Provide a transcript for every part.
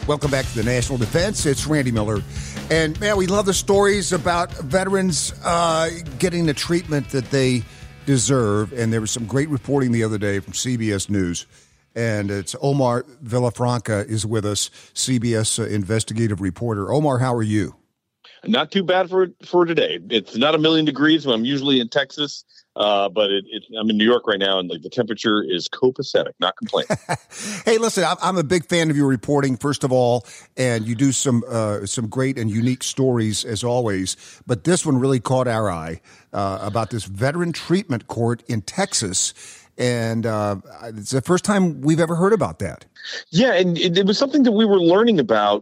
Welcome back to the National Defense. It's Randy Miller. And, man, we love the stories about veterans getting the treatment that they deserve. And there was some great reporting the other day from CBS News. And it's Omar Villafranca is with us, CBS investigative reporter. Omar, how are you? Not too bad for today. It's not 1,000,000 degrees when I'm usually in Texas, but I'm in New York right now, and the temperature is copacetic. Not complaining. Hey, listen, I'm a big fan of your reporting, first of all, and you do some great and unique stories as always. But this one really caught our eye about this veteran treatment court in Texas. And it's the first time we've ever heard about that. Yeah, and it was something that we were learning about.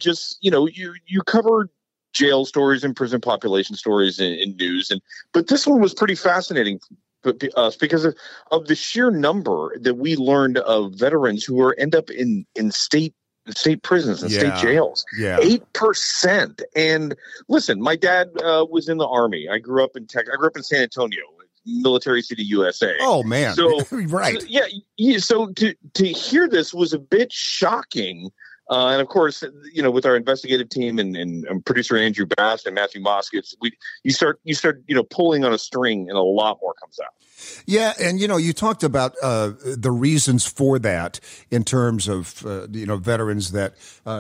You covered jail stories and prison population stories in news, but this one was pretty fascinating because of the sheer number that we learned of veterans who end up in state prisons and state jails. 8%. And listen, my dad was in the Army. I grew up in San Antonio, military city, USA. Oh man. So right. So to hear this was a bit shocking. And of course, with our investigative team and producer Andrew Bass and Matthew Moskowitz, you start pulling on a string, and a lot more comes out. Yeah, and you talked about the reasons for that in terms of veterans that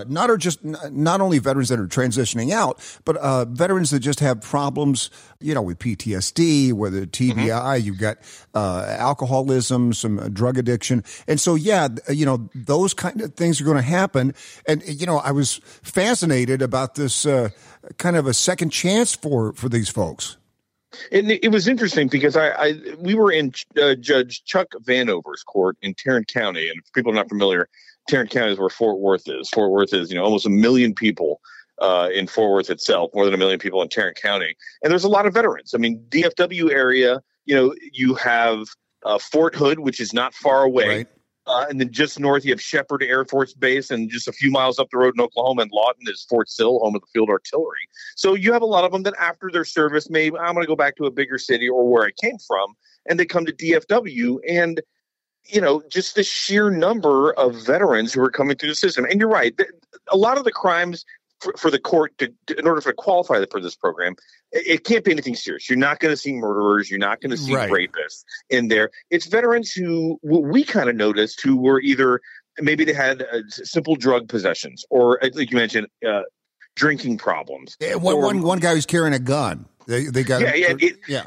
not only veterans that are transitioning out, but veterans that just have problems, with PTSD, whether TBI, you've got alcoholism, some drug addiction, and so those kind of things are going to happen. And I was fascinated about this kind of a second chance for these folks. And it was interesting because we were in Judge Chuck Vanover's court in Tarrant County, and if people are not familiar, Tarrant County is where Fort Worth is. Fort Worth is almost 1 million people in Fort Worth itself, more than 1 million people in Tarrant County, and there's a lot of veterans. I mean, DFW area, you have Fort Hood, which is not far away. Right. And then just north, you have Shepherd Air Force Base, and just a few miles up the road in Oklahoma and Lawton is Fort Sill, home of the Field Artillery. So you have a lot of them that after their service, maybe I'm going to go back to a bigger city or where I came from, and they come to DFW. And, just the sheer number of veterans who are coming through the system. And you're right, a lot of the crimes for the court, in order to qualify for this program, it can't be anything serious. You're not going to see murderers. You're not going to see rapists in there. It's veterans who we kind of noticed who were either maybe they had simple drug possessions or, like you mentioned, drinking problems. One guy was carrying a gun. They got and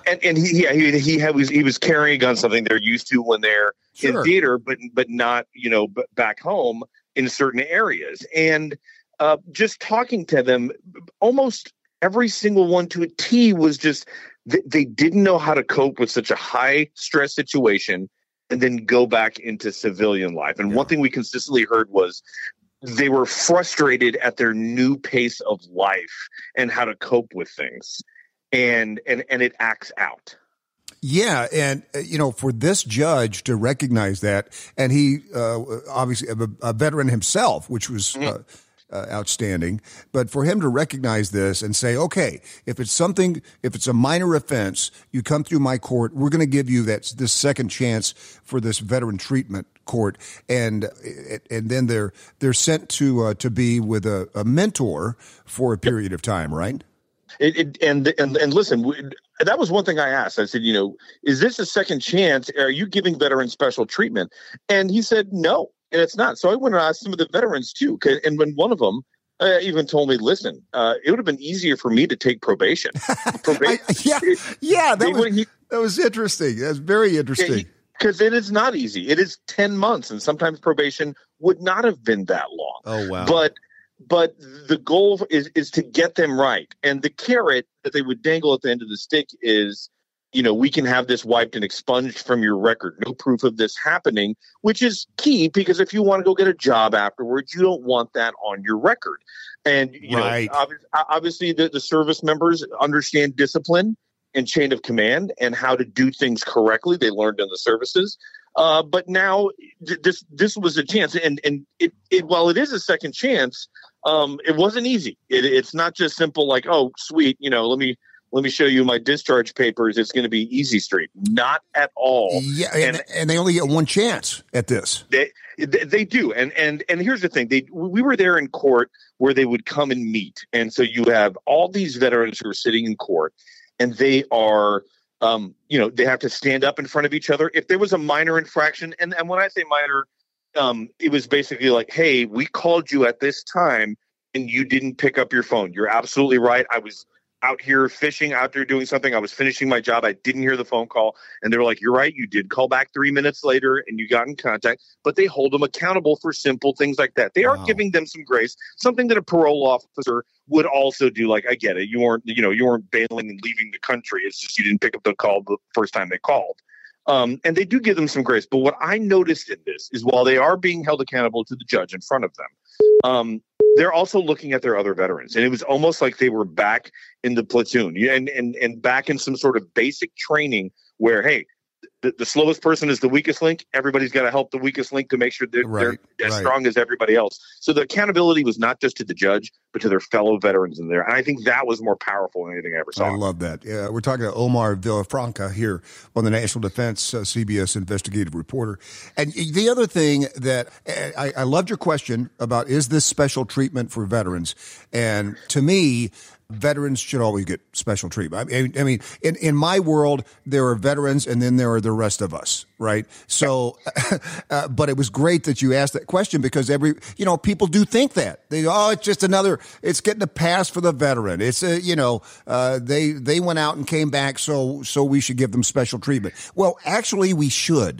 he was carrying a gun, something they're used to when they're in theater, but not back home in certain areas. And just talking to them, almost every single one to a T was just they didn't know how to cope with such a high stress situation and then go back into civilian life. And one thing we consistently heard was they were frustrated at their new pace of life and how to cope with things. And it acts out. Yeah, and for this judge to recognize that, and he obviously a veteran himself, which was outstanding, but for him to recognize this and say, okay, if it's a minor offense, you come through my court, we're going to give you this second chance for this veteran treatment court, and then they're sent to be with a mentor for a period of time, right? And listen, that was one thing I asked. I said, is this a second chance? Are you giving veterans special treatment? And he said, no, and it's not. So I went and asked some of the veterans too. And when one of them even told me, listen, it would have been easier for me to take probation. That was interesting. That's very interesting. Because it is not easy. It is 10 months, and sometimes probation would not have been that long. Oh, wow. But the goal is to get them right. And the carrot that they would dangle at the end of the stick is, we can have this wiped and expunged from your record. No proof of this happening, which is key because if you want to go get a job afterwards, you don't want that on your record. And, obviously the service members understand discipline and chain of command and how to do things correctly. They learned in the services. But now this was a chance. And while it is a second chance, it wasn't easy. It's not just simple like, oh, sweet, let me let me show you my discharge papers. It's going to be easy street. Not at all. Yeah, and they only get one chance at this. They do. And here's the thing. We were there in court where they would come and meet. And so you have all these veterans who are sitting in court, and they are, they have to stand up in front of each other. If there was a minor infraction, and when I say minor, it was basically like, hey, we called you at this time and you didn't pick up your phone. You're absolutely right. I was out here fishing, out there doing something. I was finishing my job. I didn't hear the phone call. And they were like, you're right. You did call back 3 minutes later and you got in contact. But they hold them accountable for simple things like that. They are giving them some grace, something that a parole officer would also do. Like, I get it. You weren't bailing and leaving the country. It's just you didn't pick up the call the first time they called. And they do give them some grace. But what I noticed in this is while they are being held accountable to the judge in front of them, they're also looking at their other veterans. And it was almost like they were back in the platoon and back in some sort of basic training where, hey, the slowest person is the weakest link. Everybody's got to help the weakest link to make sure they're as strong as everybody else. So the accountability was not just to the judge, but to their fellow veterans in there. And I think that was more powerful than anything I ever saw. I love that. Yeah, we're talking to Omar Villafranca here on the National Defense CBS investigative reporter. And the other thing that I loved your question about, is this special treatment for veterans? And to me, veterans should always get special treatment. I mean, in my world, there are veterans and then there are the rest of us, right? So, but it was great that you asked that question because people do think that. It's just it's getting a pass for the veteran. It's, they went out and came back, so we should give them special treatment. Well, actually, we should,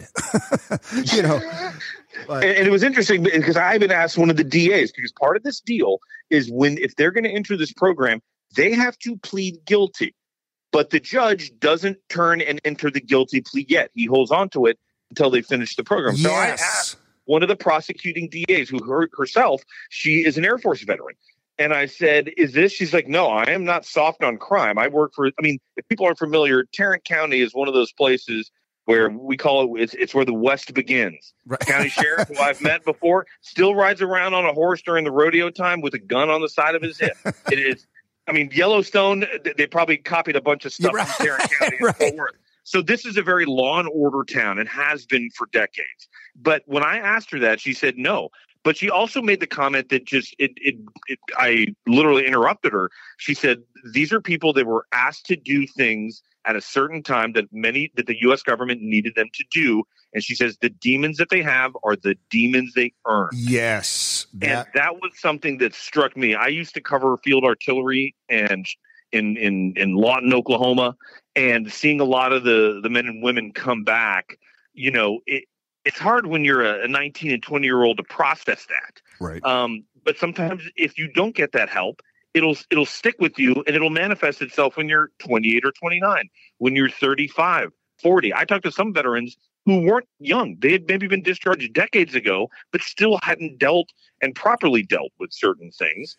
But. And it was interesting because I even asked one of the DAs, because part of this deal is if they're going to enter this program, they have to plead guilty. But the judge doesn't turn and enter the guilty plea yet. He holds on to it until they finish the program. Yes. So I asked one of the prosecuting DAs, who herself, she is an Air Force veteran. And I said, is this? She's like, no, I am not soft on crime. If people aren't familiar, Tarrant County is one of those places where we call it's where the West begins. Right. County sheriff, who I've met before, still rides around on a horse during the rodeo time with a gun on the side of his hip. It is, Yellowstone, they probably copied a bunch of stuff from Tarrant County and Fort Worth. So this is a very law and order town and has been for decades. But when I asked her that, she said no. But she also made the comment that I literally interrupted her. She said, these are people that were asked to do things at a certain time that the U.S. government needed them to do. And she says the demons that they have are the demons they earn. Yes. And that was something that struck me. I used to cover field artillery and in Lawton, Oklahoma, and seeing a lot of the men and women come back, it's hard when you're a 19 and 20-year-old to process that. Right. But sometimes if you don't get that help, it'll stick with you, and it'll manifest itself when you're 28 or 29, when you're 35, 40. I talked to some veterans who weren't young. They had maybe been discharged decades ago, but still hadn't dealt and properly dealt with certain things.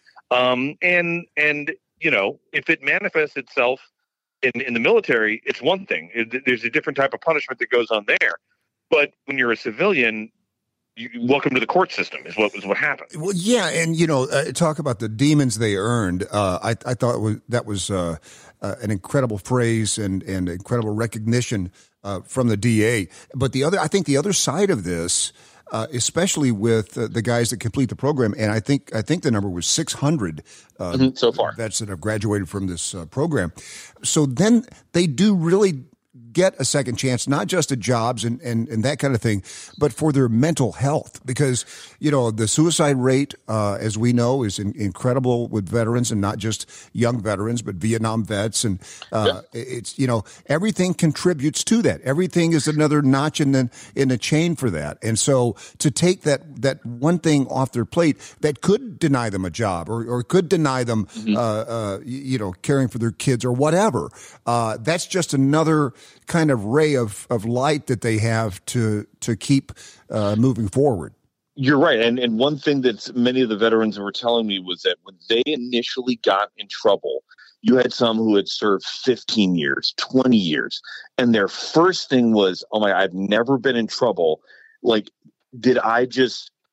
If it manifests itself in the military, it's one thing. There's a different type of punishment that goes on there. But when you're a civilian, welcome to the court system is what happened. Well, yeah, and talk about the demons they earned. I thought that was an incredible phrase and incredible recognition from the DA. But I think the other side of this, especially with the guys that complete the program, and I think the number was 600 so far vets that have graduated from this program. So then they do really get a second chance, not just at jobs and that kind of thing, but for their mental health. Because, the suicide rate, as we know, is incredible with veterans, and not just young veterans, but Vietnam vets. And it's, everything contributes to that. Everything is another notch in the chain for that. And so to take that one thing off their plate that could deny them a job or could deny them, caring for their kids or whatever, that's just another kind of ray of light that they have to keep moving forward. You're right. And one thing that many of the veterans were telling me was that when they initially got in trouble, you had some who had served 15 years, 20 years. And their first thing was, oh my, I've never been in trouble. Like, did I just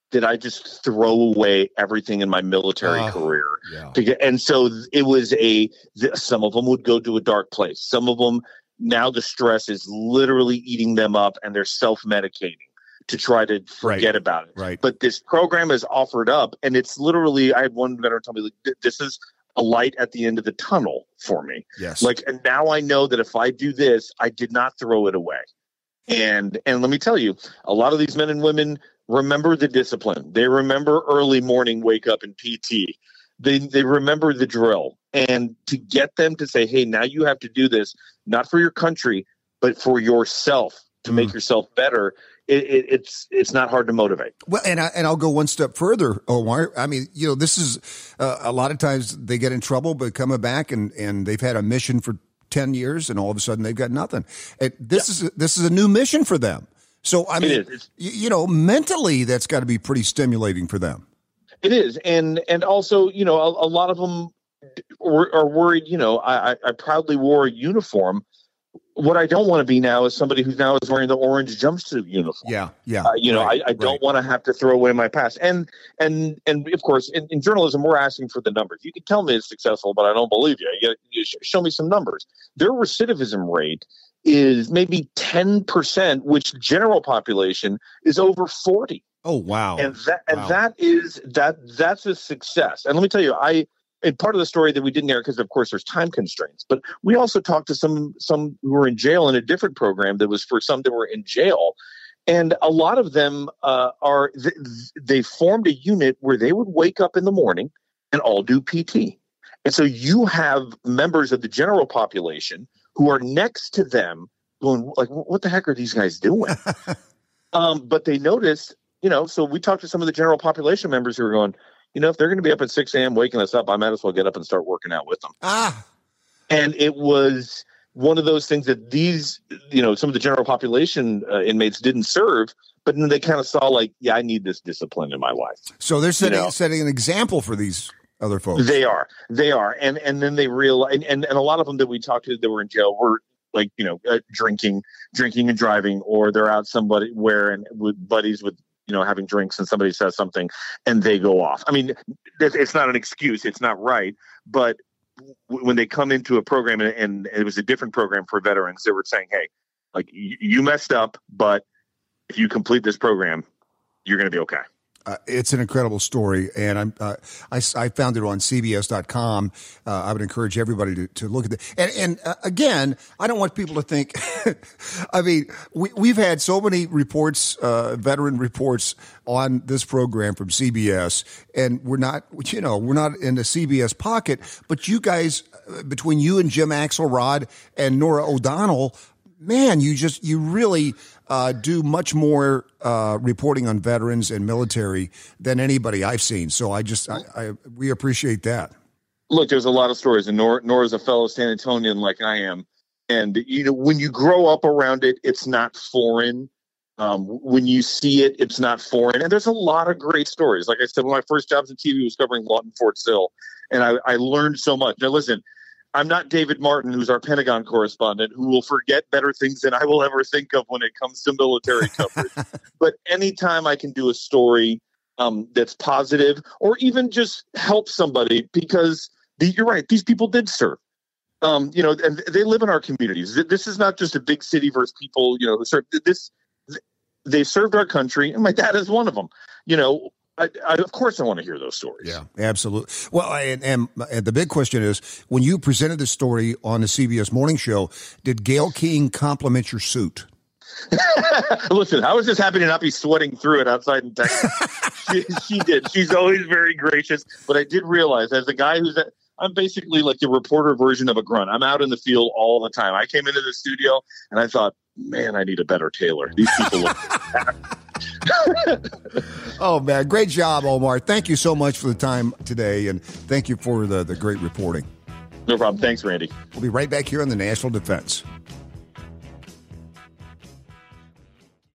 did I just throw away everything in my military career? Yeah. And so it was some of them would go to a dark place. Some of them, now the stress is literally eating them up and they're self-medicating to try to forget about it. Right. But this program is offered up, and it's literally, I had one veteran tell me, this is a light at the end of the tunnel for me. Yes. Like, and now I know that if I do this, I did not throw it away. And let me tell you, a lot of these men and women remember the discipline. They remember early morning wake up in PT. They remember the drill. And to get them to say, hey, now you have to do this, not for your country, but for yourself, to make yourself better, it's not hard to motivate. Well, and I'll go one step further, Omar. I mean, this is a lot of times they get in trouble, but coming back and they've had a mission for 10 years and all of a sudden they've got nothing. This is a new mission for them. So, I mean, mentally that's got to be pretty stimulating for them. It is. And also, a lot of them are worried, I proudly wore a uniform. What I don't want to be now is somebody who's now is wearing the orange jumpsuit uniform. Yeah. I don't want to have to throw away my past. And of course, in journalism, we're asking for the numbers. You can tell me it's successful, but I don't believe you. You show me some numbers. Their recidivism rate is maybe 10%, which general population is over 40. Oh, wow. And that's a success. And let me tell you, and part of the story that we didn't air, because of course there's time constraints, but we also talked to some who were in jail in a different program that was for some that were in jail. And a lot of them they formed a unit where they would wake up in the morning and all do PT. And so you have members of the general population who are next to them going like, what the heck are these guys doing? But they noticed, so we talked to some of the general population members who were going, if they're going to be up at 6 a.m. waking us up, I might as well get up and start working out with them. And it was one of those things that these, some of the general population inmates didn't serve, but then they kind of saw like, I need this discipline in my life. So they're setting an example for these other folks. They are. And then they realize, and a lot of them that we talked to that were in jail were like, drinking and driving, or they're out somewhere and with buddies with, having drinks, and somebody says something and they go off. I mean, it's not an excuse. It's not right. But when they come into a program and it was a different program for veterans, they were saying, hey, like you messed up, but if you complete this program, you're going to be okay. It's an incredible story, and I found it on CBS.com. I would encourage everybody to look at it. And again, I don't want people to think. I mean, we've had so many reports, veteran reports on this program from CBS, and we're not in the CBS pocket. But you guys, between you and Jim Axelrod and Nora O'Donnell, man, you really do much more reporting on veterans and military than anybody I've seen. So we appreciate that. Look, there's a lot of stories, and Nora's a fellow San Antonian like I am. And, when you grow up around it, it's not foreign. When you see it, it's not foreign. And there's a lot of great stories. Like I said, one of my first jobs in TV was covering Lawton Fort Sill, and I learned so much. Now, listen, I'm not David Martin, who's our Pentagon correspondent, who will forget better things than I will ever think of when it comes to military coverage. But anytime I can do a story that's positive, or even just help somebody, because you're right, these people did serve. And they live in our communities. This is not just a big city versus people, who serve. They served our country, and my dad is one of them. Of course I want to hear those stories. Yeah, absolutely. Well, and the big question is, when you presented the story on the CBS Morning Show, did Gayle King compliment your suit? Listen, I was just happy to not be sweating through it outside in Texas. She did. She's always very gracious. But I did realize, as a guy I'm basically like the reporter version of a grunt. I'm out in the field all the time. I came into the studio and I thought, man, I need a better tailor. These people look Oh, man. Great job, Omar. Thank you so much for the time today, and thank you for the great reporting. No problem. Thanks, Randy. We'll be right back here on the National Defense.